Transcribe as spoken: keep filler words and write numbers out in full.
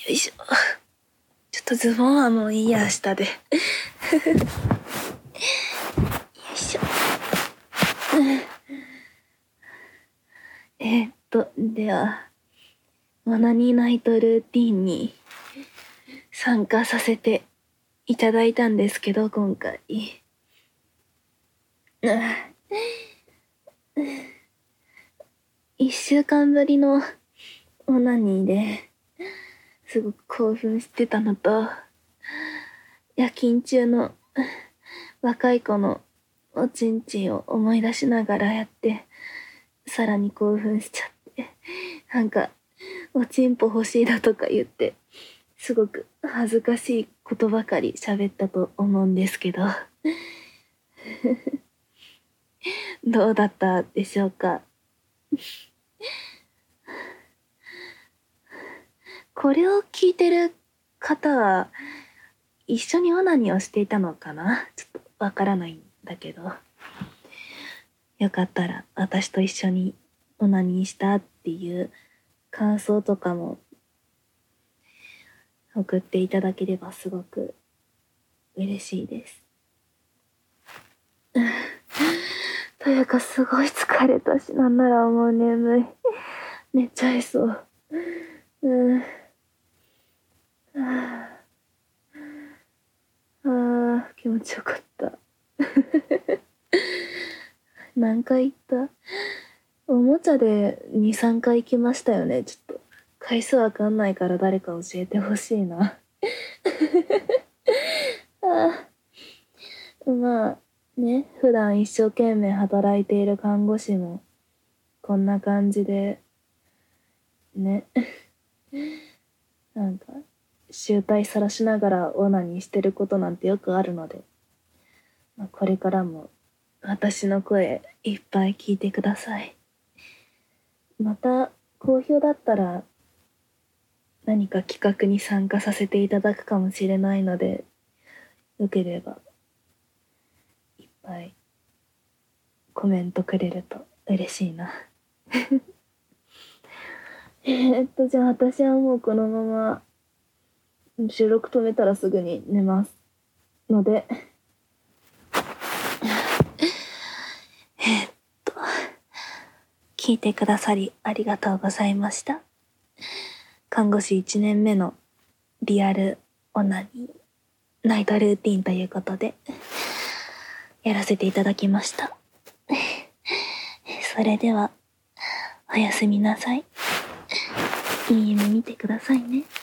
よいしょ。ちょっとズボンはもういいや、下で。よいしょ。えー、っと、では、オナニーナイトルーティンに参加させていただいたんですけど、今回。一週間ぶりのオナニーですごく興奮してたのと、夜勤中の若い子のおちんちんを思い出しながらやって、さらに興奮しちゃって、なんか、おちんぽ欲しいだとか言って、すごく恥ずかしいことばかり喋ったと思うんですけど、どうだったでしょうか。これを聞いてる方は、一緒にオナニーをしていたのかな？ちょっとわからないんだけど。よかったら、私と一緒にオナニーしたっていう感想とかも送っていただければすごく嬉しいです。というか、すごい疲れたし、なんならもう眠い。寝ちゃいそう。うん。ああ、気持ちよかった。何回行った？おもちゃでに、さんかい行きましたよね。ちょっと回数わかんないから誰か教えてほしいな。ああ、まあね、普段一生懸命働いている看護師もこんな感じでね、なんか醜態さらしながらオナニーしてることなんてよくあるので、まあ、これからも私の声いっぱい聞いてください。また好評だったら何か企画に参加させていただくかもしれないので、よければいっぱいコメントくれると嬉しいな。えっとじゃあ私はもうこのまま収録止めたらすぐに寝ますので、えっと聞いてくださりありがとうございました。看護師いちねんめのリアルオナニーナイトルーティンということでやらせていただきました。それではおやすみなさい。いい夢見てくださいね。